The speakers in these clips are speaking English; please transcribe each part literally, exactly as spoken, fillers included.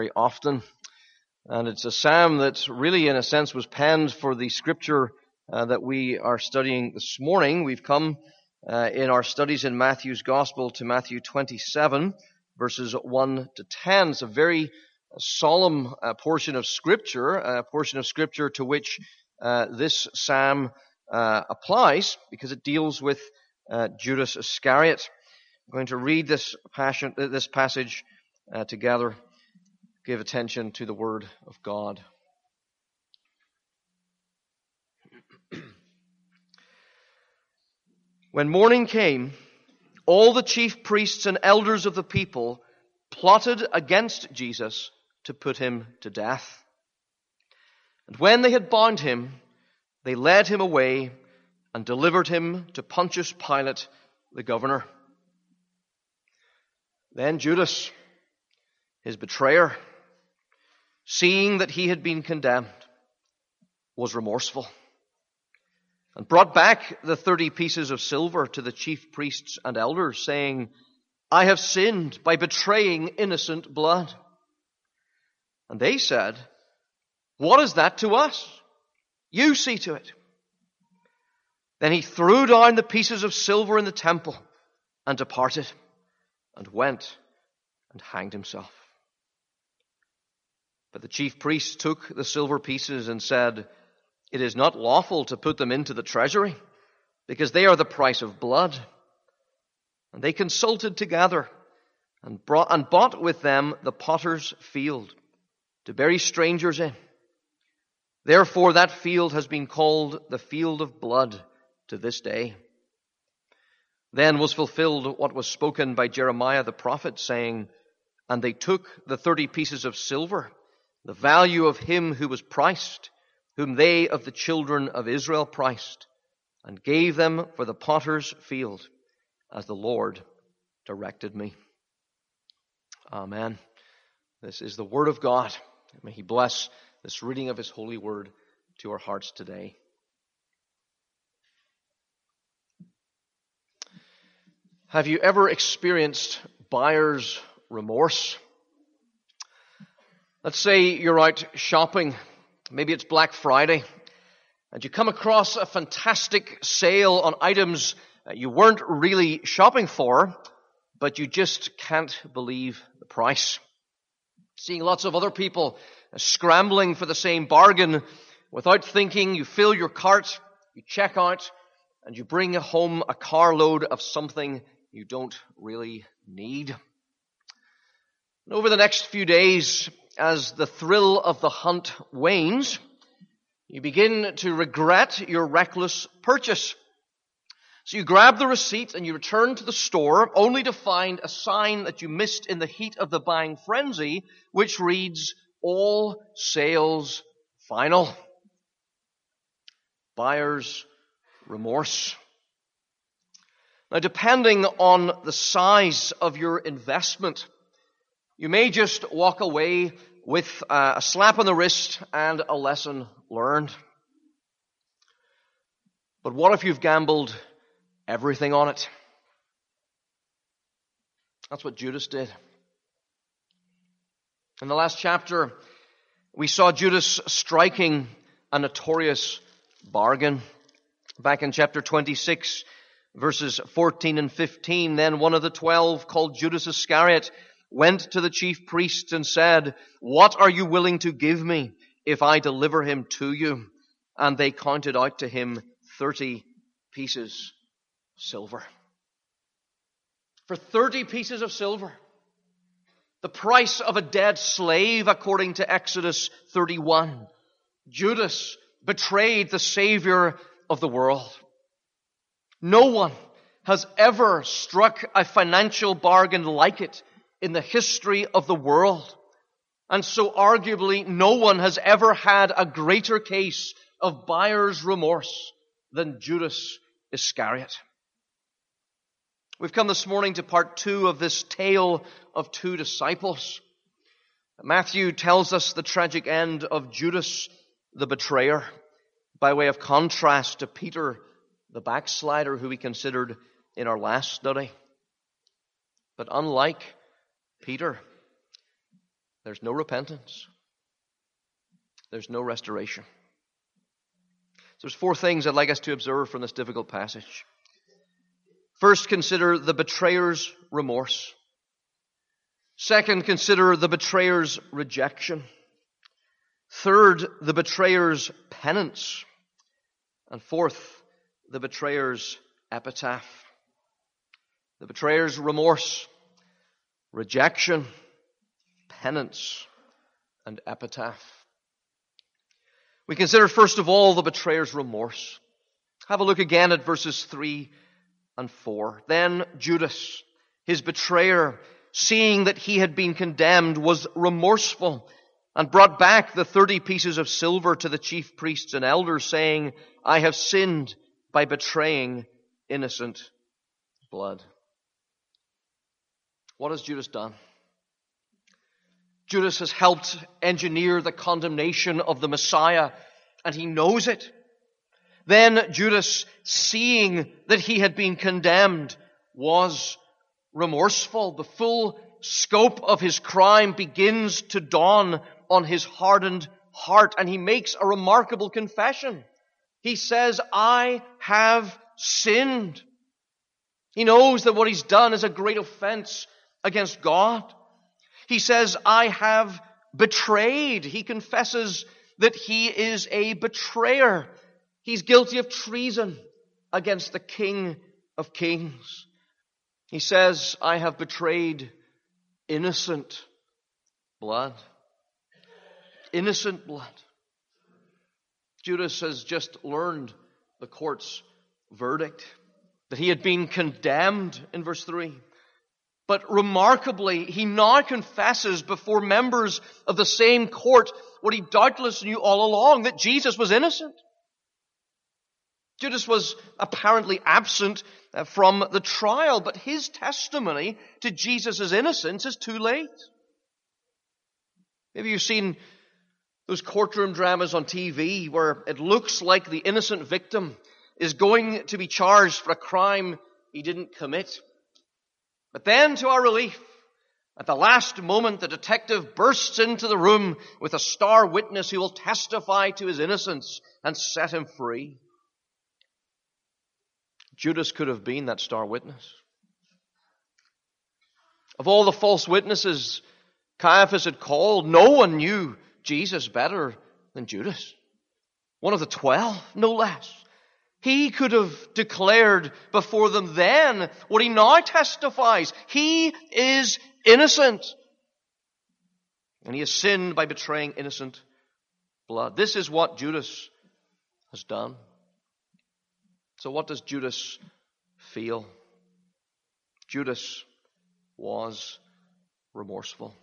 very often. And it's a psalm that really, in a sense, was penned for the scripture uh, that we are studying this morning. We've come uh, in our studies in Matthew's Gospel to Matthew twenty-seven, verses one to ten. It's a very solemn uh, portion of scripture, a portion of scripture to which uh, this psalm uh, applies, because it deals with uh, Judas Iscariot. I'm going to read this, passion, this passage uh, together. Give attention to the word of God. When morning came, all the chief priests and elders of the people plotted against Jesus to put him to death. And when they had bound him, they led him away and delivered him to Pontius Pilate, the governor. Then Judas, his betrayer, seeing that he had been condemned, was remorseful, and brought back the thirty pieces of silver to the chief priests and elders, saying, I have sinned by betraying innocent blood. And they said, what is that to us? You see to it. Then he threw down the pieces of silver in the temple and departed, and went and hanged himself. But the chief priests took the silver pieces and said, it is not lawful to put them into the treasury, because they are the price of blood. And they consulted together and brought and bought with them the potter's field to bury strangers in. Therefore that field has been called the field of blood to this day. Then was fulfilled what was spoken by Jeremiah the prophet, saying, and they took the thirty pieces of silver, the value of him who was priced, whom they of the children of Israel priced, and gave them for the potter's field, as the Lord directed me. Amen. This is the word of God. May he bless this reading of his holy word to our hearts today. Have you ever experienced buyer's remorse? Let's say you're out shopping. Maybe it's Black Friday, and you come across a fantastic sale on items you weren't really shopping for, but you just can't believe the price. Seeing lots of other people scrambling for the same bargain, without thinking, you fill your cart, you check out, and you bring home a carload of something you don't really need. And over the next few days, as the thrill of the hunt wanes, you begin to regret your reckless purchase. So you grab the receipt and you return to the store, only to find a sign that you missed in the heat of the buying frenzy, which reads, all sales final. Buyer's remorse. Now, depending on the size of your investment, you may just walk away with a slap on the wrist and a lesson learned. But what if you've gambled everything on it? That's what Judas did. In the last chapter, we saw Judas striking a notorious bargain. Back in chapter twenty-six, verses fourteen and fifteen, then one of the twelve, called Judas Iscariot, went to the chief priests and said, what are you willing to give me if I deliver him to you? And they counted out to him thirty pieces of silver. For thirty pieces of silver, the price of a dead slave, according to Exodus thirty-one, Judas betrayed the Savior of the world. No one has ever struck a financial bargain like it in the history of the world. And so arguably no one has ever had a greater case of buyer's remorse than Judas Iscariot. We've come this morning to part two of this tale of two disciples. Matthew tells us the tragic end of Judas the betrayer, by way of contrast to Peter the backslider, who we considered in our last study. But unlike Peter, there's no repentance. There's no restoration. So there's four things I'd like us to observe from this difficult passage. First, consider the betrayer's remorse. Second, consider the betrayer's rejection. Third, the betrayer's penance. And fourth, the betrayer's epitaph. The betrayer's remorse, rejection, penance, and epitaph. We consider first of all the betrayer's remorse. Have a look again at verses three and four. Then Judas, his betrayer, seeing that he had been condemned, was remorseful and brought back the thirty pieces of silver to the chief priests and elders, saying, I have sinned by betraying innocent blood. What has Judas done? Judas has helped engineer the condemnation of the Messiah, and he knows it. Then Judas, seeing that he had been condemned, was remorseful. The full scope of his crime begins to dawn on his hardened heart, and he makes a remarkable confession. He says, I have sinned. He knows that what he's done is a great offense against God. He says, I have betrayed. He confesses that he is a betrayer. He's guilty of treason against the King of Kings. He says, I have betrayed innocent blood. Innocent blood. Judas has just learned the court's verdict, that he had been condemned in verse three. But remarkably, he now confesses before members of the same court what he doubtless knew all along, that Jesus was innocent. Judas was apparently absent from the trial, but his testimony to Jesus' innocence is too late. Maybe you've seen those courtroom dramas on T V where it looks like the innocent victim is going to be charged for a crime he didn't commit. But then, to our relief, at the last moment, the detective bursts into the room with a star witness who will testify to his innocence and set him free. Judas could have been that star witness. Of all the false witnesses Caiaphas had called, no one knew Jesus better than Judas. One of the twelve, no less. He could have declared before them then what he now testifies. He is innocent. And he has sinned by betraying innocent blood. This is what Judas has done. So what does Judas feel? Judas was remorseful.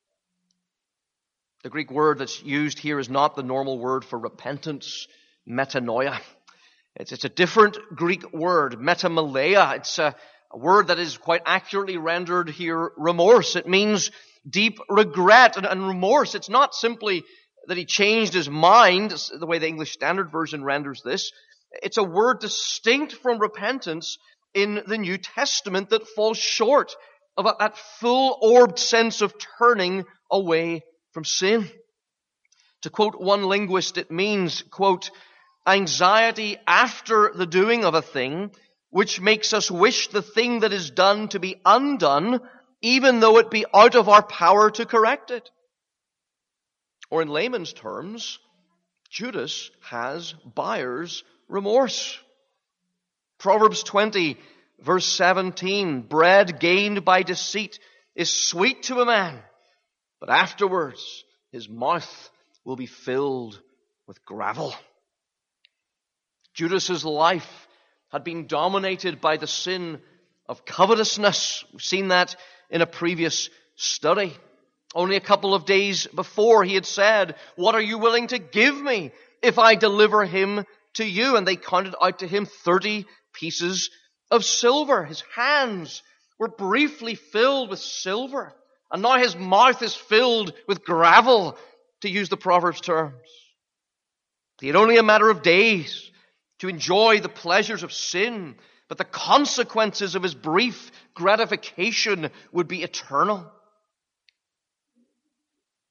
The Greek word that's used here is not the normal word for repentance, metanoia. It's, it's a different Greek word, metamalea. It's a, a word that is quite accurately rendered here remorse. It means deep regret and, and remorse. It's not simply that he changed his mind, the way the English Standard Version renders this. It's a word distinct from repentance in the New Testament that falls short of that full-orbed sense of turning away from sin. To quote one linguist, it means, quote, anxiety after the doing of a thing, which makes us wish the thing that is done to be undone, even though it be out of our power to correct it. Or in layman's terms, Judas has buyer's remorse. Proverbs twenty, verse seventeen, bread gained by deceit is sweet to a man, but afterwards his mouth will be filled with gravel. Judas's life had been dominated by the sin of covetousness. We've seen that in a previous study. Only a couple of days before he had said, what are you willing to give me if I deliver him to you? And they counted out to him thirty pieces of silver. His hands were briefly filled with silver, and now his mouth is filled with gravel, to use the Proverbs terms. He had only a matter of days to enjoy the pleasures of sin, but the consequences of his brief gratification would be eternal.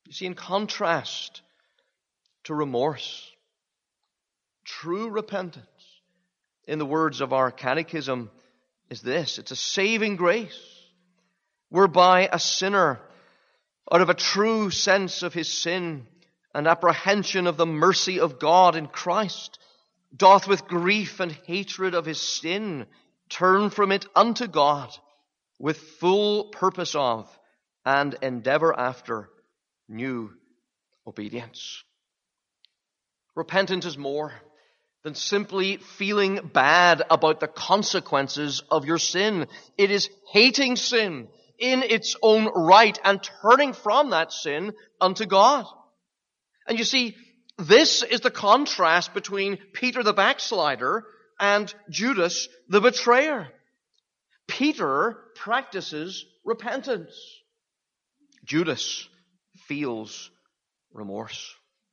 You see, in contrast to remorse, true repentance, in the words of our catechism, is this. It's a saving grace, whereby a sinner, out of a true sense of his sin and apprehension of the mercy of God in Christ, doth with grief and hatred of his sin turn from it unto God, with full purpose of and endeavor after new obedience. Repentance is more than simply feeling bad about the consequences of your sin. It is hating sin in its own right and turning from that sin unto God. And you see, this is the contrast between Peter the backslider and Judas the betrayer. Peter practices repentance. Judas feels remorse.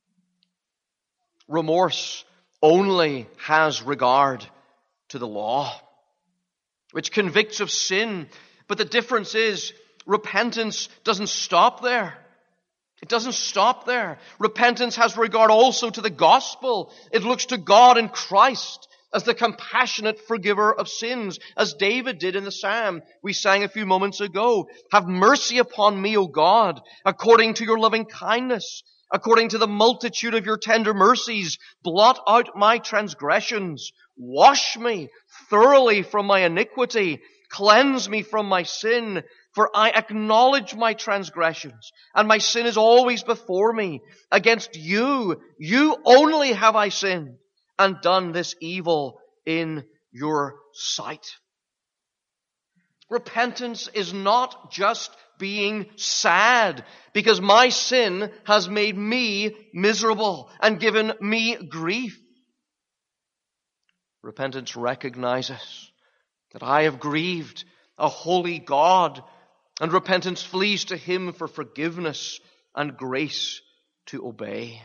Remorse only has regard to the law, which convicts of sin. But the difference is, repentance doesn't stop there. It doesn't stop there. Repentance has regard also to the gospel. It looks to God in Christ as the compassionate forgiver of sins, as David did in the psalm we sang a few moments ago. Have mercy upon me, O God, according to your loving kindness. According to the multitude of your tender mercies, blot out my transgressions. Wash me thoroughly from my iniquity. Cleanse me from my sin. For I acknowledge my transgressions, and my sin is always before me. Against you, you only have I sinned, and done this evil in your sight. Repentance is not just being sad because my sin has made me miserable and given me grief. Repentance recognizes that I have grieved a holy God, and repentance flees to Him for forgiveness and grace to obey.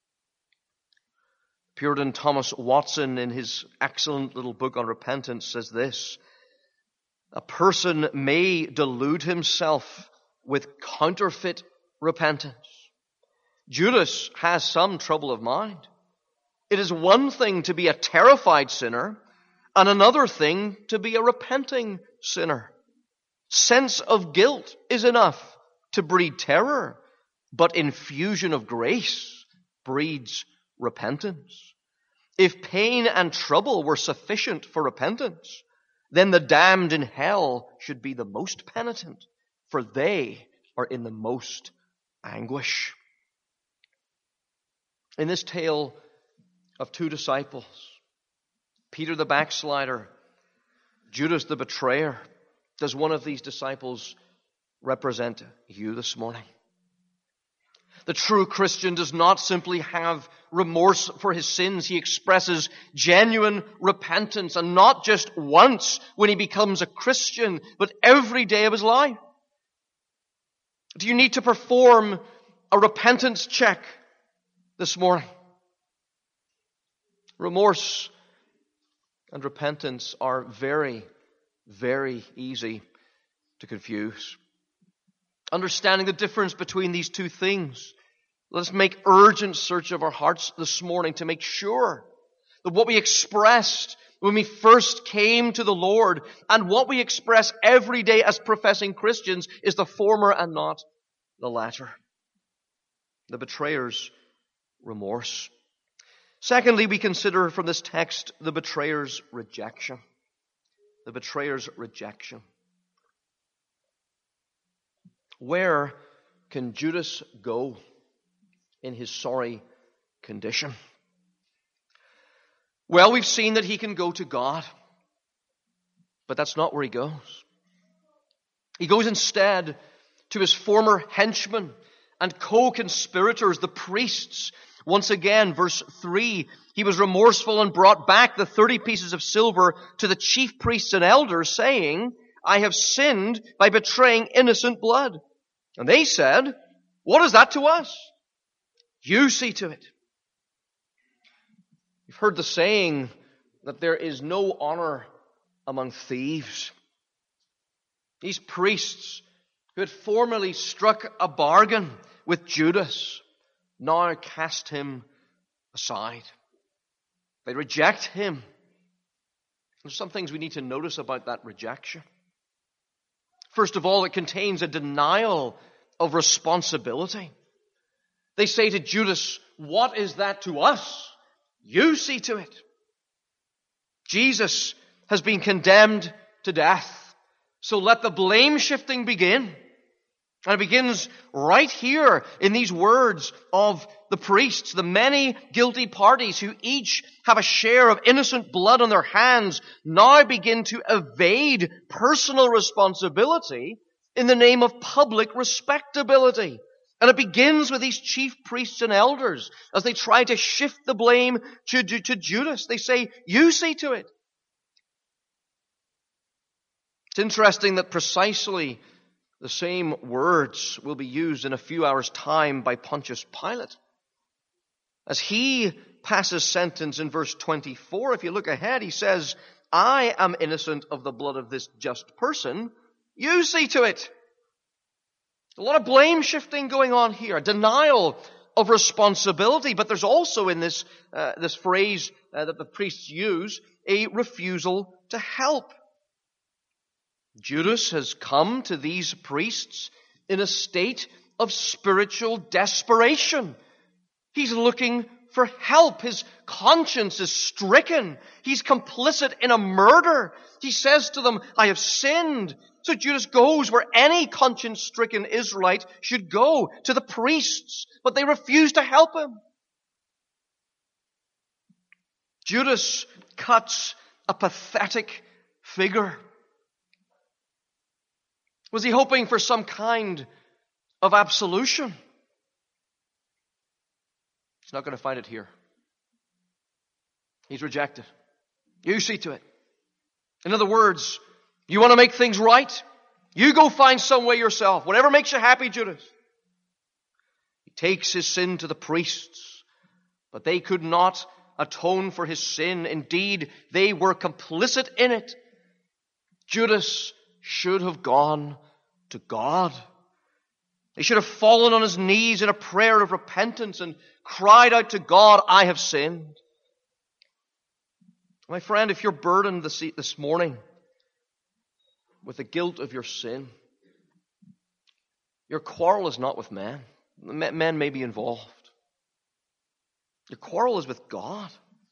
Puritan Thomas Watson, in his excellent little book on repentance, says this: a person may delude himself with counterfeit repentance. Judas has some trouble of mind. It is one thing to be a terrified sinner, and another thing to be a repenting sinner. Sense of guilt is enough to breed terror, but infusion of grace breeds repentance. If pain and trouble were sufficient for repentance, then the damned in hell should be the most penitent, for they are in the most anguish. In this tale of two disciples, Peter the backslider, Judas the betrayer, does one of these disciples represent you this morning? The true Christian does not simply have remorse for his sins. He expresses genuine repentance, and not just once when he becomes a Christian, but every day of his life. Do you need to perform a repentance check this morning? Remorse and repentance are very, very easy to confuse. Understanding the difference between these two things, let us make urgent search of our hearts this morning to make sure that what we expressed when we first came to the Lord and what we express every day as professing Christians is the former and not the latter. The betrayer's remorse. Secondly, we consider from this text the betrayer's rejection. The betrayer's rejection. Where can Judas go in his sorry condition? Well, we've seen that he can go to God, but that's not where he goes. He goes instead to his former henchmen and co-conspirators, the priests. Once again, verse three, he was remorseful and brought back the thirty pieces of silver to the chief priests and elders, saying, I have sinned by betraying innocent blood. And they said, what is that to us? You see to it. You've heard the saying that there is no honor among thieves. These priests who had formerly struck a bargain with Judas now cast him aside. They reject him. There's some things we need to notice about that rejection. First of all, it contains a denial of responsibility. They say to Judas, "What is that to us? You see to it." Jesus has been condemned to death. So let the blame shifting begin. And it begins right here in these words of the priests, the many guilty parties who each have a share of innocent blood on their hands, now begin to evade personal responsibility in the name of public respectability. And it begins with these chief priests and elders as they try to shift the blame to, to, to Judas. They say, "You see to it." It's interesting that precisely the same words will be used in a few hours' time by Pontius Pilate. As he passes sentence in verse twenty-four, if you look ahead, he says, "I am innocent of the blood of this just person. You see to it." A lot of blame shifting going on here, a denial of responsibility, but there's also in this uh, this phrase uh, that the priests use, a refusal to help. Judas has come to these priests in a state of spiritual desperation. He's looking for help. His conscience is stricken. He's complicit in a murder. He says to them, "I have sinned." So Judas goes where any conscience-stricken Israelite should go, to the priests, but they refuse to help him. Judas cuts a pathetic figure. Was he hoping for some kind of absolution? He's not going to find it here. He's rejected. You see to it. In other words, you want to make things right? You go find some way yourself. Whatever makes you happy, Judas. He takes his sin to the priests, but they could not atone for his sin. Indeed, they were complicit in it. Judas should have gone to God. He should have fallen on his knees in a prayer of repentance and cried out to God, "I have sinned." My friend, if you're burdened this, this morning with the guilt of your sin, your quarrel is not with men. Men may be involved. Your quarrel is with God.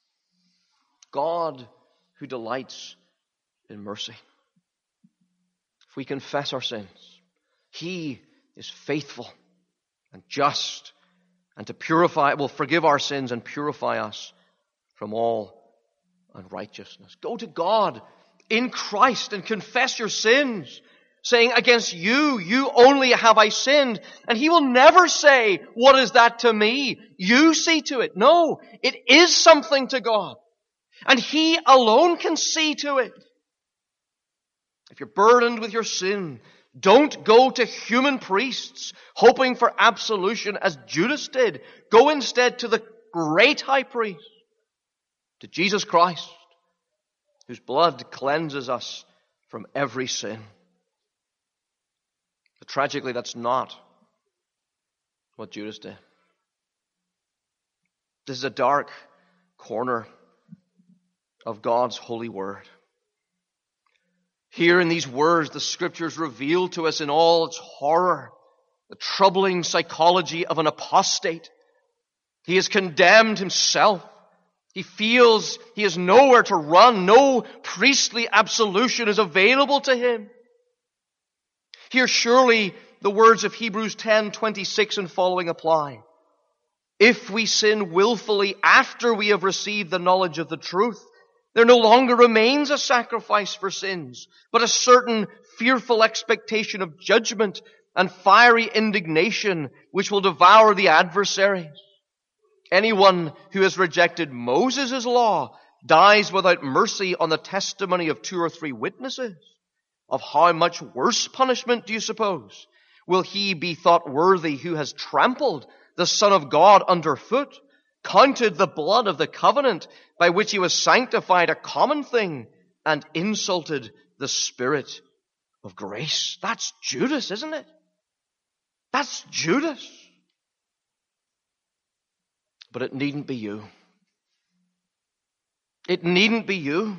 God who delights in mercy. If we confess our sins, He is faithful and just and to purify, will forgive our sins and purify us from all unrighteousness. Go to God in Christ and confess your sins, saying, "Against you, you only have I sinned." And He will never say, "What is that to me? You see to it." No, it is something to God. And He alone can see to it. If you're burdened with your sin, don't go to human priests hoping for absolution as Judas did. Go instead to the great high priest, to Jesus Christ, whose blood cleanses us from every sin. But tragically, that's not what Judas did. This is a dark corner of God's holy word. Here in these words, the Scriptures reveal to us in all its horror the troubling psychology of an apostate. He has condemned himself. He feels he has nowhere to run. No priestly absolution is available to him. Here surely the words of Hebrews ten twenty-six and following apply. If we sin willfully after we have received the knowledge of the truth, there no longer remains a sacrifice for sins, but a certain fearful expectation of judgment and fiery indignation which will devour the adversaries. Anyone who has rejected Moses' law dies without mercy on the testimony of two or three witnesses. Of how much worse punishment, do you suppose, will he be thought worthy who has trampled the Son of God underfoot, counted the blood of the covenant by which he was sanctified a common thing, and insulted the Spirit of grace? That's Judas, isn't it? That's Judas. But it needn't be you. It needn't be you.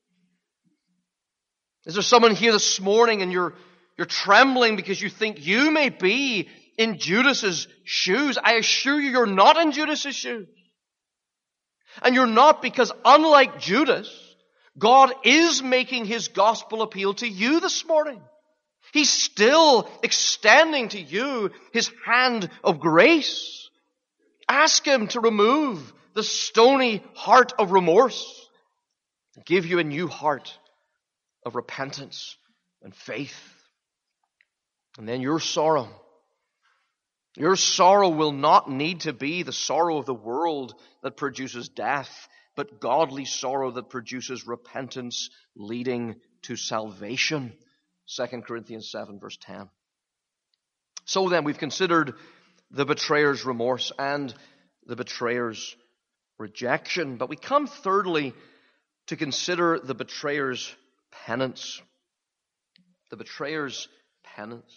Is there someone here this morning and you're, you're trembling because you think you may be in Judas's shoes? I assure you, you're not in Judas's shoes. And you're not because, unlike Judas, God is making His gospel appeal to you this morning. He's still extending to you His hand of grace. Ask Him to remove the stony heart of remorse, give you a new heart of repentance and faith. And then your sorrow, your sorrow will not need to be the sorrow of the world that produces death, but godly sorrow that produces repentance leading to salvation. Second Corinthians seven verse ten. So then we've considered the betrayer's remorse and the betrayer's rejection. But we come thirdly to consider the betrayer's penance. The betrayer's penance.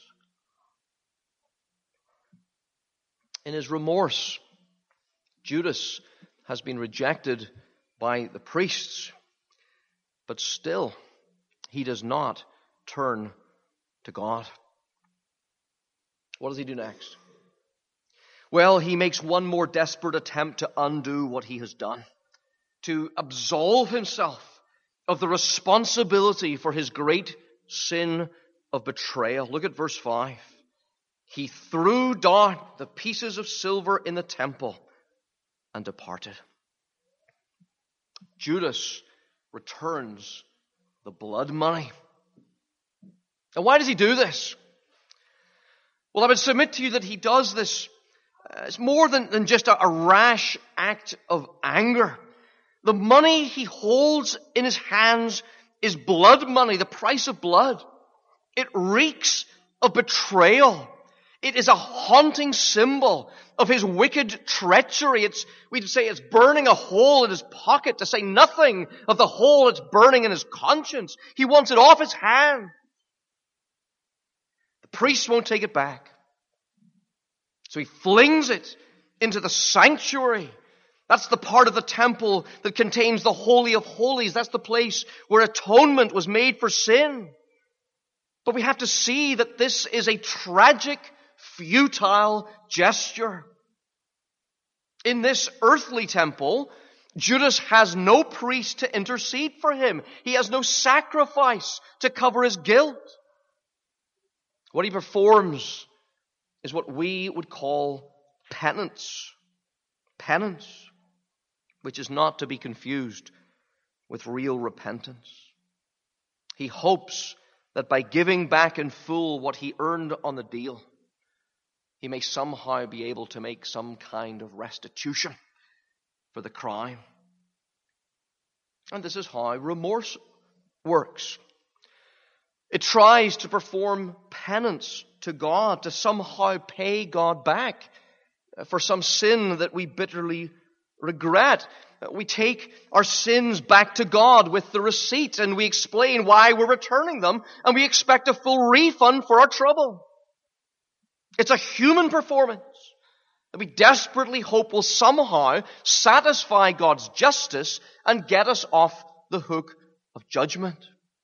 In his remorse, Judas has been rejected by the priests, but still he does not turn to God. What does he do next? Well, he makes one more desperate attempt to undo what he has done, to absolve himself of the responsibility for his great sin of betrayal. Look at verse five. He threw down the pieces of silver in the temple and departed. Judas returns the blood money. And why does he do this? Well, I would submit to you that he does this. Uh, it's more than, than just a, a rash act of anger. The money he holds in his hands is blood money, the price of blood. It reeks of betrayal. It is a haunting symbol of his wicked treachery. It's, we'd say it's burning a hole in his pocket, to say nothing of the hole it's burning in his conscience. He wants it off his hand. The priests won't take it back. So he flings it into the sanctuary. That's the part of the temple that contains the Holy of Holies. That's the place where atonement was made for sin. But we have to see that this is a tragic, futile gesture. In this earthly temple, Judas has no priest to intercede for him. He has no sacrifice to cover his guilt. What he performs is what we would call penance. Penance, which is not to be confused with real repentance. He hopes that by giving back in full what he earned on the deal, he may somehow be able to make some kind of restitution for the crime. And this is how remorse works. It tries to perform penance to God, to somehow pay God back for some sin that we bitterly regret. We take our sins back to God with the receipt, and we explain why we're returning them, and we expect a full refund for our trouble. It's a human performance that we desperately hope will somehow satisfy God's justice and get us off the hook of judgment.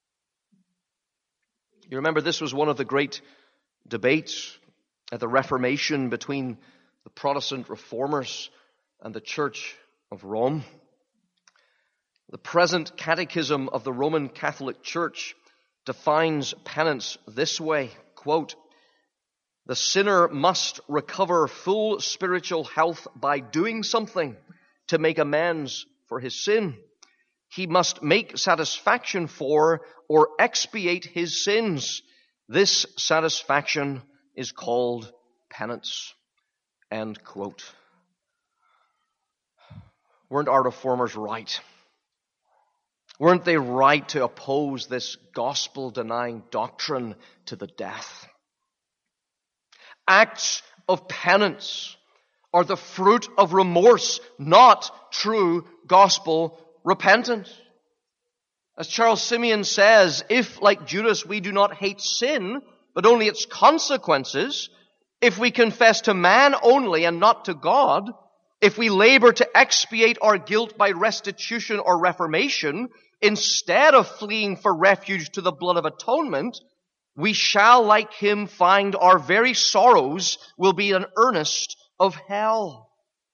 You remember this was one of the great debates at the Reformation between the Protestant reformers and the Church of Rome. The present catechism of the Roman Catholic Church defines penance this way, quote, "The sinner must recover full spiritual health by doing something to make amends for his sin. He must make satisfaction for or expiate his sins. This satisfaction is called penance." End quote. Weren't our reformers right? Weren't they right to oppose this gospel-denying doctrine to the death? Acts of penance are the fruit of remorse, not true gospel repentance. As Charles Simeon says, if, like Judas, we do not hate sin, but only its consequences, if we confess to man only and not to God, if we labor to expiate our guilt by restitution or reformation, instead of fleeing for refuge to the blood of atonement, we shall, like him, find our very sorrows will be an earnest of hell.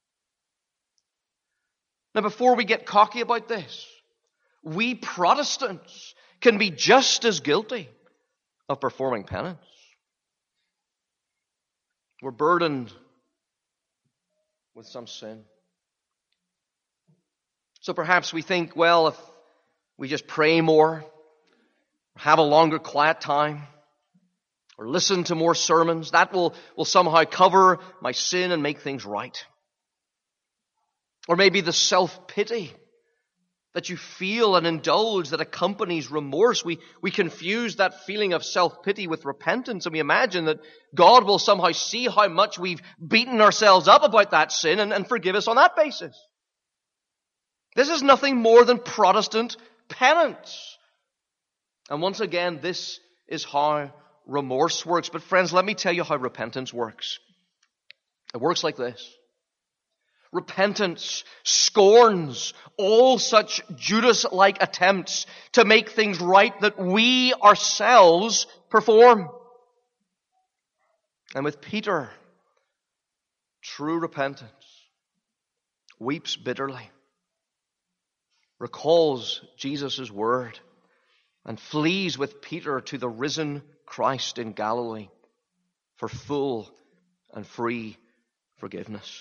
Now, before we get cocky about this, we Protestants can be just as guilty of performing penance. We're burdened with some sin. So perhaps we think, well, if we just pray more, have a longer quiet time, or listen to more sermons, that will, will somehow cover my sin and make things right. Or maybe the self-pity that you feel and indulge that accompanies remorse. We, we confuse that feeling of self-pity with repentance, and we imagine that God will somehow see how much we've beaten ourselves up about that sin and, and forgive us on that basis. This is nothing more than Protestant penance. And once again, this is how remorse works. But friends, let me tell you how repentance works. It works like this. Repentance scorns all such Judas-like attempts to make things right that we ourselves perform. And with Peter, true repentance weeps bitterly, recalls Jesus' word, and flees with Peter to the risen Christ in Galilee for full and free forgiveness.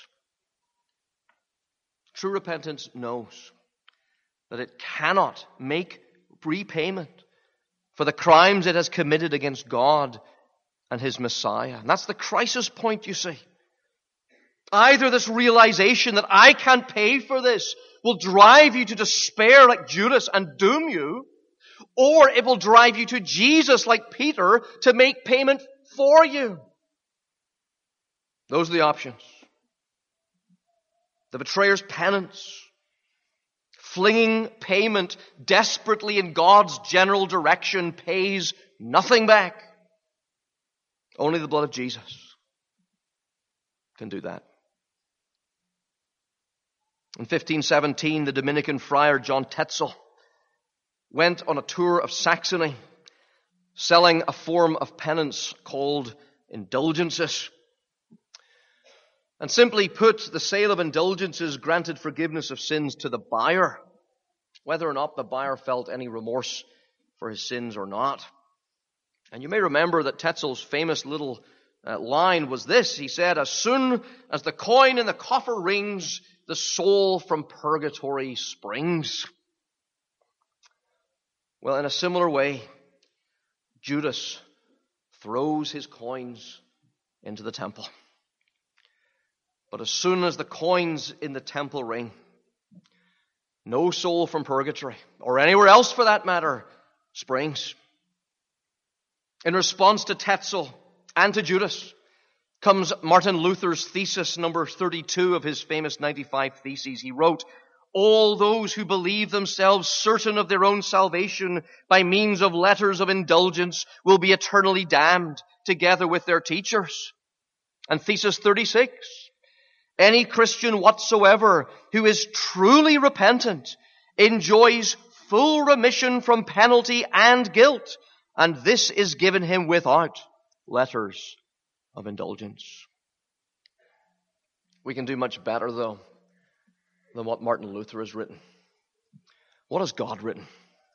True repentance knows that it cannot make repayment for the crimes it has committed against God and His Messiah. And that's the crisis point, you see. Either this realization that I can't pay for this will drive you to despair like Judas and doom you, or it will drive you to Jesus like Peter to make payment for you. Those are the options. The betrayer's penance, flinging payment desperately in God's general direction, pays nothing back. Only the blood of Jesus can do that. In fifteen seventeen, the Dominican friar John Tetzel went on a tour of Saxony, selling a form of penance called indulgences. And simply put, the sale of indulgences granted forgiveness of sins to the buyer, whether or not the buyer felt any remorse for his sins or not. And you may remember that Tetzel's famous little uh, line was this. He said, "As soon as the coin in the coffer rings, the soul from purgatory springs." Well, in a similar way, Judas throws his coins into the temple. But as soon as the coins in the temple ring, no soul from purgatory, or anywhere else for that matter, springs. In response to Tetzel and to Judas comes Martin Luther's thesis number thirty-two of his famous ninety-five Theses. He wrote, "All those who believe themselves certain of their own salvation by means of letters of indulgence will be eternally damned together with their teachers." And Thesis thirty-six, "Any Christian whatsoever who is truly repentant enjoys full remission from penalty and guilt, and this is given him without letters of indulgence." We can do much better, though, than what Martin Luther has written. What has God written?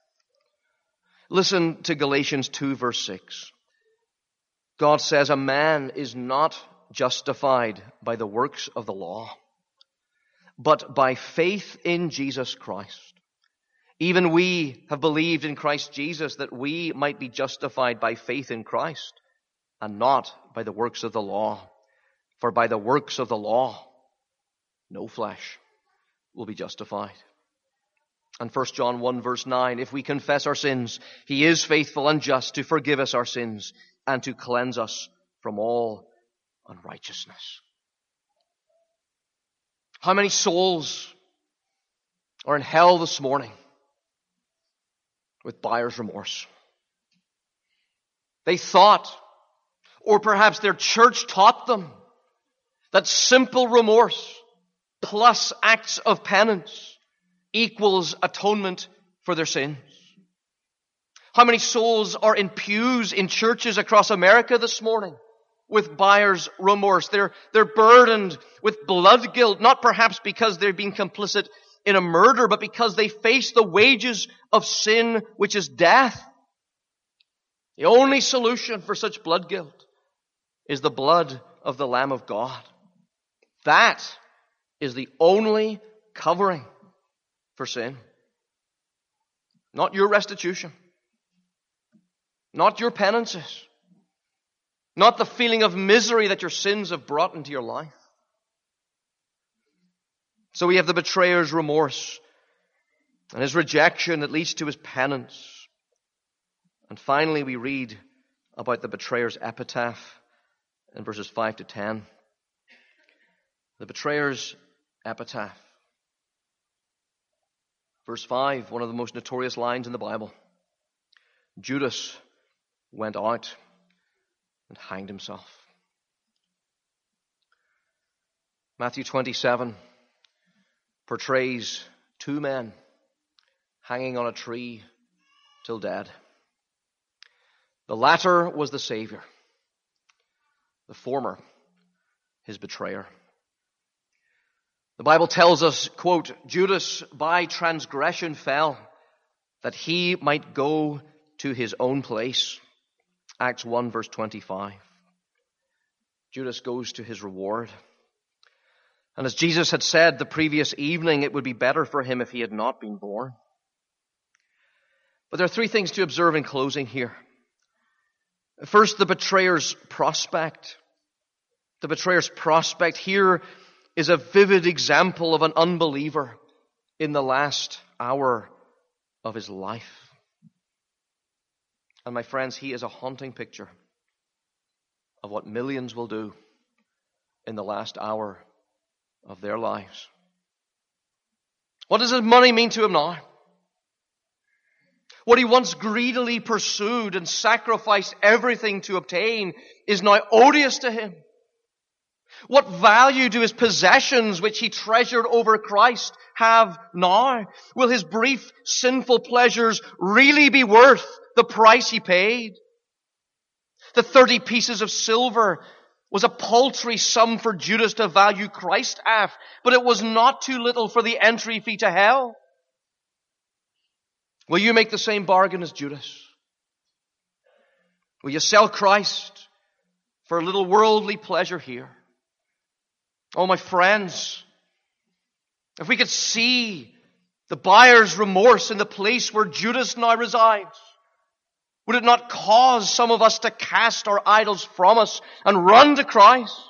Listen to Galatians two, verse six. God says, "A man is not justified by the works of the law, but by faith in Jesus Christ. Even we have believed in Christ Jesus that we might be justified by faith in Christ and not by the works of the law. For by the works of the law, no flesh will be justified." And First John one, verse nine, "If we confess our sins, He is faithful and just to forgive us our sins and to cleanse us from all unrighteousness." How many souls are in hell this morning with buyer's remorse? They thought, or perhaps their church taught them, that simple remorse plus acts of penance equals atonement for their sins. How many souls are in pews in churches across America this morning with buyer's remorse? They're, they're burdened with blood guilt, not perhaps because they've been complicit in a murder, but because they face the wages of sin, which is death. The only solution for such blood guilt is the blood of the Lamb of God. That is the only covering for sin. Not your restitution. Not your penances. Not the feeling of misery that your sins have brought into your life. So we have the betrayer's remorse and his rejection that leads to his penance. And finally we read about the betrayer's epitaph in verses five to ten. The betrayer's epitaph. Verse five, one of the most notorious lines in the Bible. Judas went out and hanged himself. Matthew twenty-seven portrays two men hanging on a tree till dead. The latter was the Savior. The former, his betrayer. The Bible tells us, quote, Judas by transgression fell, that he might go to his own place. Acts one verse twenty-five. Judas goes to his reward. And as Jesus had said the previous evening, it would be better for him if he had not been born. But there are three things to observe in closing here. First, the betrayer's prospect. The betrayer's prospect here is a vivid example of an unbeliever in the last hour of his life. And my friends, he is a haunting picture of what millions will do in the last hour of their lives. What does his money mean to him now? What he once greedily pursued and sacrificed everything to obtain is now odious to him. What value do his possessions, which he treasured over Christ, have now? Will his brief sinful pleasures really be worth the price he paid? The thirty pieces of silver was a paltry sum for Judas to value Christ at, but it was not too little for the entry fee to hell. Will you make the same bargain as Judas? Will you sell Christ for a little worldly pleasure here? Oh, my friends, if we could see the buyer's remorse in the place where Judas now resides, would it not cause some of us to cast our idols from us and run to Christ?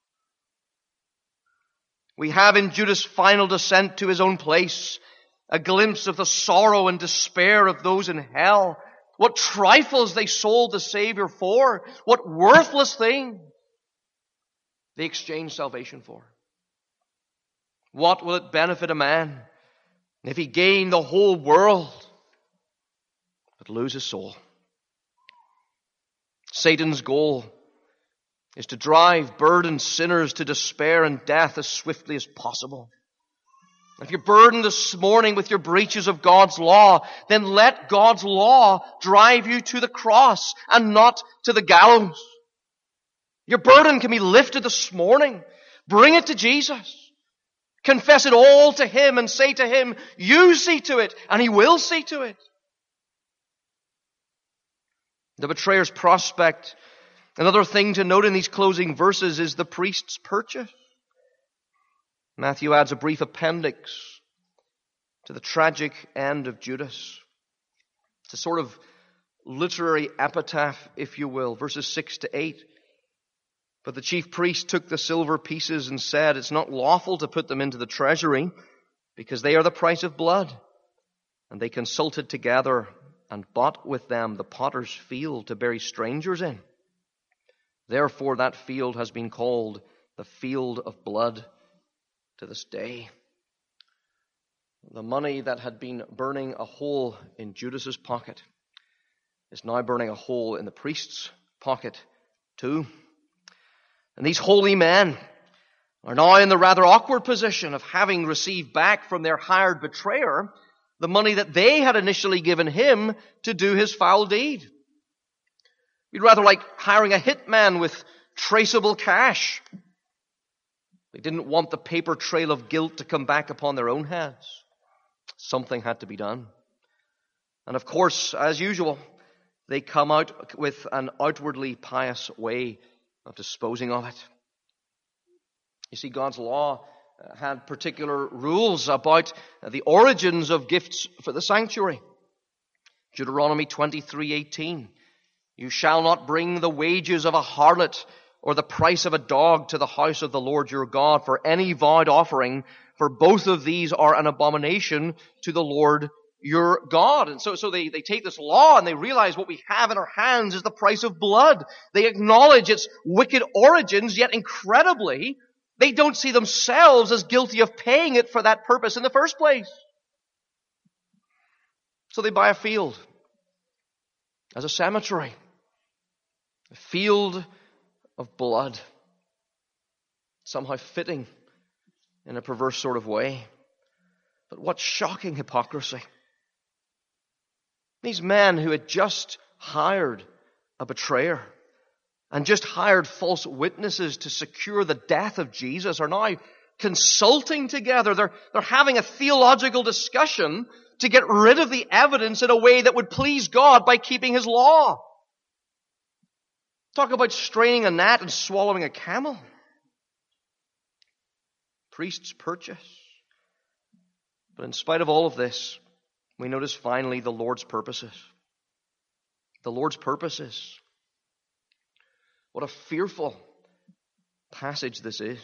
We have in Judas' final descent to his own place a glimpse of the sorrow and despair of those in hell. What trifles they sold the Savior for. What worthless thing they exchanged salvation for. What will it benefit a man if he gain the whole world but lose his soul? Satan's goal is to drive burdened sinners to despair and death as swiftly as possible. If you're burdened this morning with your breaches of God's law, then let God's law drive you to the cross and not to the gallows. Your burden can be lifted this morning. Bring it to Jesus. Confess it all to Him and say to Him, you see to it, and He will see to it. The betrayer's prospect. Another thing to note in these closing verses is the priest's purchase. Matthew adds a brief appendix to the tragic end of Judas. It's a sort of literary epitaph, if you will, verses six to eight. But the chief priest took the silver pieces and said, it's not lawful to put them into the treasury, because they are the price of blood. And they consulted together and bought with them the potter's field to bury strangers in. Therefore that field has been called the field of blood to this day. The money that had been burning a hole in Judas's pocket is now burning a hole in the priest's pocket too. And these holy men are now in the rather awkward position of having received back from their hired betrayer the money that they had initially given him to do his foul deed. It'd be rather like hiring a hitman with traceable cash. They didn't want the paper trail of guilt to come back upon their own heads. Something had to be done. And of course, as usual, they come out with an outwardly pious way of disposing of it. You see, God's law had particular rules about the origins of gifts for the sanctuary. Deuteronomy twenty-three eighteen. You shall not bring the wages of a harlot or the price of a dog to the house of the Lord your God for any vowed offering, for both of these are an abomination to the Lord your God. And so, so they, they take this law and they realize what we have in our hands is the price of blood. They acknowledge its wicked origins, yet incredibly, they don't see themselves as guilty of paying it for that purpose in the first place. So they buy a field as a cemetery, a field of blood, somehow fitting in a perverse sort of way. But what shocking hypocrisy. These men who had just hired a betrayer and just hired false witnesses to secure the death of Jesus are now consulting together. They're, they're having a theological discussion to get rid of the evidence in a way that would please God by keeping His law. Talk about straining a gnat and swallowing a camel. Priest's purchase. But in spite of all of this, we notice finally the Lord's purposes. The Lord's purposes. What a fearful passage this is.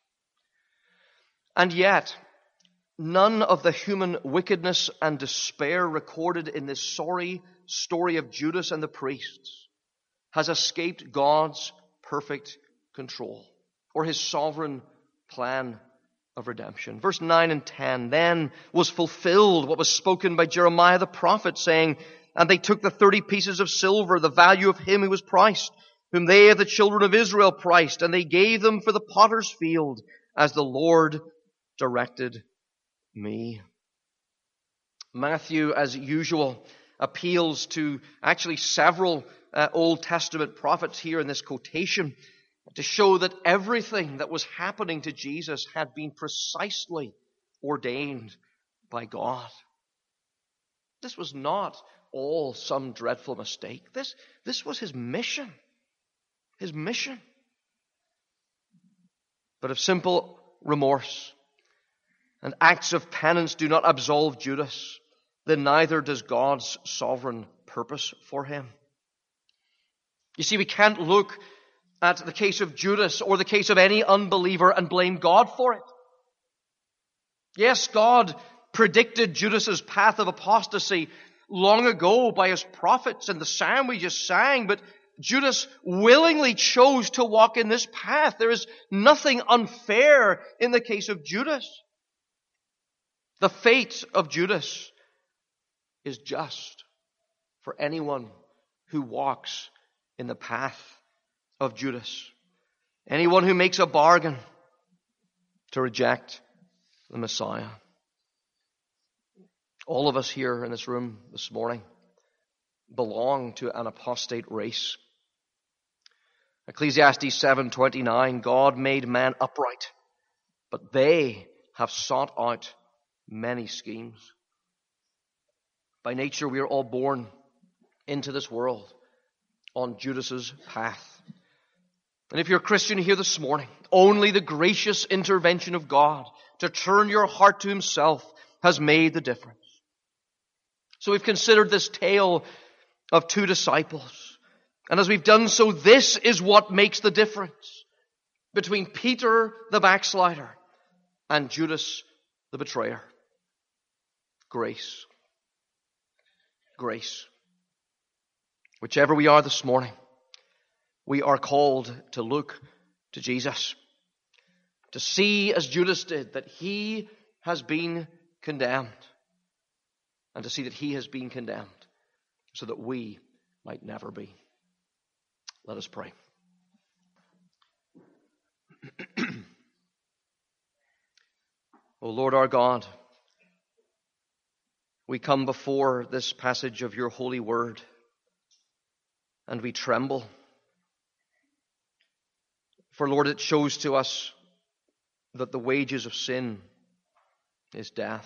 And yet, none of the human wickedness and despair recorded in this sorry story of Judas and the priests has escaped God's perfect control or His sovereign plan of redemption. Verse nine and ten, then was fulfilled what was spoken by Jeremiah the prophet, saying, and they took the thirty pieces of silver, the value of him who was priced, whom they of the children of Israel priced, and they gave them for the potter's field, as the Lord directed me. Matthew, as usual, appeals to actually several uh, Old Testament prophets here in this quotation to show that everything that was happening to Jesus had been precisely ordained by God. This was not all some dreadful mistake. This, this was His mission. His mission. But if simple remorse and acts of penance do not absolve Judas, then neither does God's sovereign purpose for him. You see, we can't look at the case of Judas or the case of any unbeliever and blame God for it. Yes, God predicted Judas's path of apostasy long ago by His prophets and the psalm we just sang, but Judas willingly chose to walk in this path. There is nothing unfair in the case of Judas. The fate of Judas is just for anyone who walks in the path of Judas. Anyone who makes a bargain to reject the Messiah. All of us here in this room this morning belong to an apostate race. Ecclesiastes seven twenty-nine, God made man upright, but they have sought out many schemes. By nature, we are all born into this world on Judas's path. And if you're a Christian here this morning, only the gracious intervention of God to turn your heart to Himself has made the difference. So we've considered this tale of two disciples. And as we've done so, this is what makes the difference between Peter the backslider and Judas the betrayer. Grace. Grace. Whichever we are this morning, we are called to look to Jesus. To see, as Judas did, that He has been condemned. And to see that He has been condemned so that we might never be. Let us pray. O Lord our God, we come before this passage of your holy word, and we tremble. For, Lord, it shows to us that the wages of sin is death.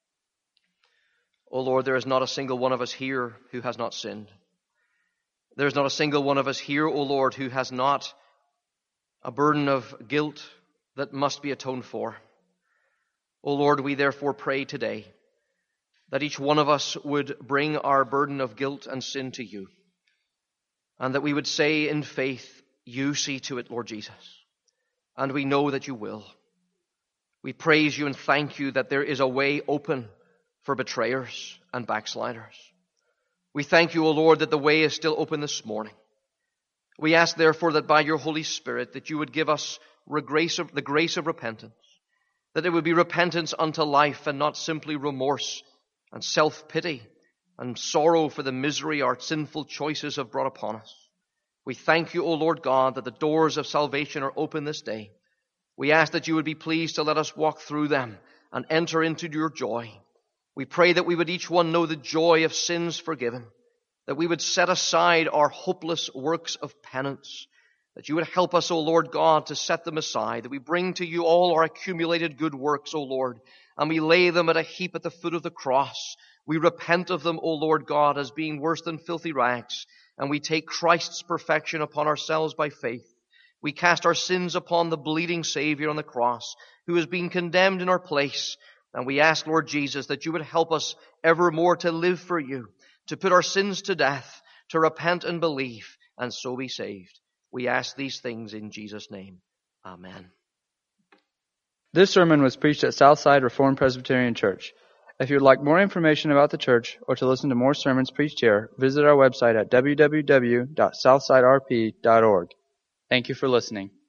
O Lord, there is not a single one of us here who has not sinned. There is not a single one of us here, O Lord, who has not a burden of guilt that must be atoned for. O Lord, we therefore pray today that each one of us would bring our burden of guilt and sin to you, and that we would say in faith, you see to it, Lord Jesus, and we know that you will. We praise you and thank you that there is a way open for betrayers and backsliders. We thank you, O Lord, that the way is still open this morning. We ask, therefore, that by your Holy Spirit, that you would give us the grace of repentance, that it would be repentance unto life and not simply remorse and self-pity and sorrow for the misery our sinful choices have brought upon us. We thank you, O Lord God, that the doors of salvation are open this day. We ask that you would be pleased to let us walk through them and enter into your joy. We pray that we would each one know the joy of sins forgiven, that we would set aside our hopeless works of penance, that you would help us, O Lord God, to set them aside, that we bring to you all our accumulated good works, O Lord, and we lay them at a heap at the foot of the cross. We repent of them, O Lord God, as being worse than filthy rags, and we take Christ's perfection upon ourselves by faith. We cast our sins upon the bleeding Savior on the cross, who has been condemned in our place, and we ask, Lord Jesus, that you would help us evermore to live for you, to put our sins to death, to repent and believe, and so be saved. We ask these things in Jesus' name. Amen. This sermon was preached at Southside Reformed Presbyterian Church. If you would like more information about the church or to listen to more sermons preached here, visit our website at w w w dot southside r p dot org. Thank you for listening.